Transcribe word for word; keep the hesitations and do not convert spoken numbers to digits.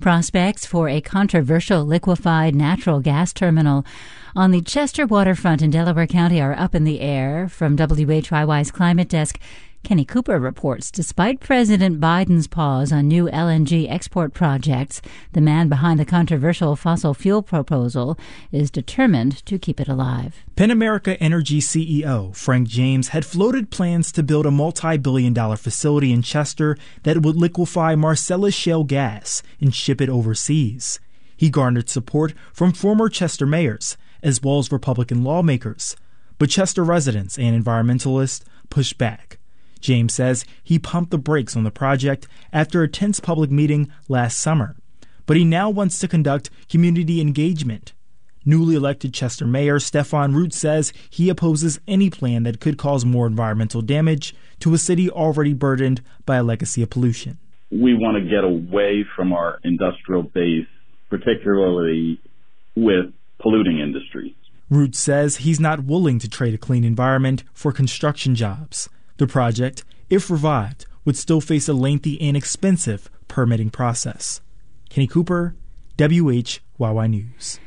Prospects for a controversial liquefied natural gas terminal on the Chester waterfront in Delaware County are up in the air. From W H Y Y's Climate Desk, Kenny Cooper reports despite President Biden's pause on new L N G export projects, the man behind the controversial fossil fuel proposal is determined to keep it alive. Penn America Energy C E O Frank James had floated plans to build a multi-billion dollar facility in Chester that would liquefy Marcellus shale gas and ship it overseas. He garnered support from former Chester mayors as well as Republican lawmakers. But Chester residents and environmentalists pushed back. James says he pumped the brakes on the project after a tense public meeting last summer. But he now wants to conduct community engagement. Newly elected Chester Mayor Stefan Root says he opposes any plan that could cause more environmental damage to a city already burdened by a legacy of pollution. We want to get away from our industrial base, particularly with polluting industries. Root says he's not willing to trade a clean environment for construction jobs. The project, if revived, would still face a lengthy and expensive permitting process. Kenny Cooper, W H Y Y News.